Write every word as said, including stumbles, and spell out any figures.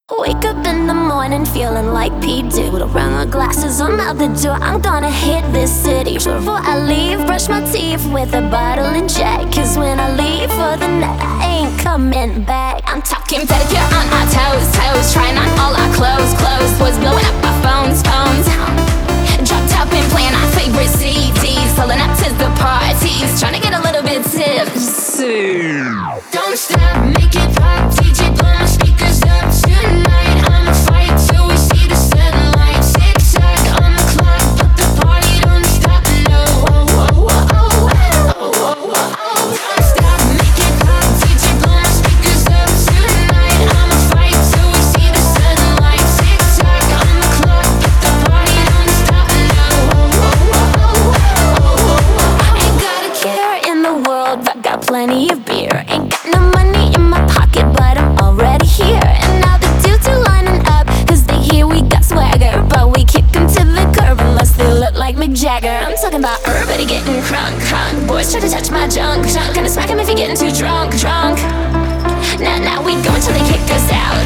Wake up in the morning feeling like P. Diddy. Around my glasses, I'm out the door. I'm gonna hit this city. Before I leave, brush my teeth with a bottle and Jack. Cause when I leave for the night, I ain't coming back. I'm talking pedicure on our toes, toes. Trying on all our clothes, clothes. Boys blowing up our phones, phones. Dropped up and playing our favorite C Ds. Pulling up to the parties, trying to get a little bit tipsy. Don't stop, make it pop. D J blow my speakers up tonight. I'ma fight till we see the sunlight. Tick-tock on the clock, but the party don't stop, no. Oh, oh, oh, oh, oh, oh, oh, oh. Don't stop, make it pop. D J blow my speakers up tonight. I'ma fight till we see the sunlight. Tick-tock on the clock, but the party don't stop, no. Oh, oh, oh, oh, oh, oh, oh. Ain't got a care in the world, but got plenty of beer. Ain't got no money in my pocket, but I'm already here. And now the dudes are lining up, cause they hear we got swagger. But we kick them to the curb unless they look like Mick Jagger. I'm talking about everybody getting crunk, crunk. Boys try to touch my junk, junk. Gonna smack him if you're getting too drunk, drunk. Now, now we go until they kick us out.